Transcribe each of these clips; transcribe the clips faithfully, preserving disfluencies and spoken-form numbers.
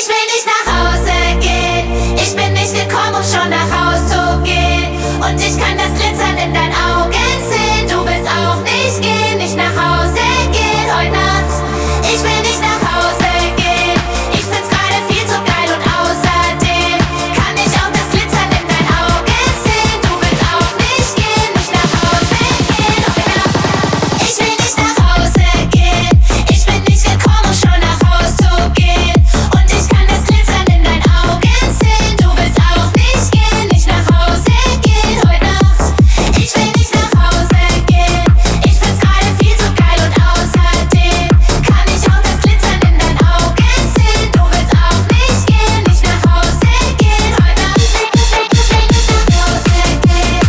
will nicht nach Hause gehen. Ich bin nicht gekommen, um schon nach Haus zu gehen. Und ich kann das Glitzern in deinen Augen sehen. Du willst auch nicht gehen, nicht nach Hause gehen heute Nacht. Ich will nicht nach Hause gehen. Ich find's gerade viel zu geil und außerdem kann ich auch das Glitzern in deinen Augen sehen. Du willst auch nicht gehen, nicht nach Hause gehen heute Nacht. Ich will nicht nach Hause gehen. Ich bin nicht gekommen, um schon nach Haus zu gehen. Und ich kann das Glitzern in deinen Augen sehen. Du willst auch nicht gehen, nicht nach Hause gehen heute Nacht. Ich will nicht nach Hause gehen. Ich find's gerade viel zu geil und außerdem kann ich auch das Glitzern in deinen Augen sehen. Du willst auch nicht gehen, nicht nach Hause gehen heute Nacht. Ich will nicht nach Hause gehen.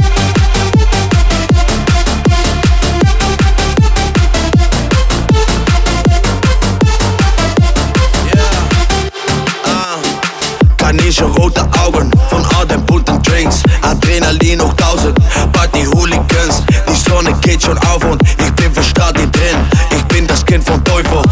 Kanische rote Augen von all den bunten Drinks. Adrenalin hoch tausend, Party Hooligans. Die Sonne geht schon auf und ich bin verstrahlt in drin. Ich bin das Kind vom Teufel,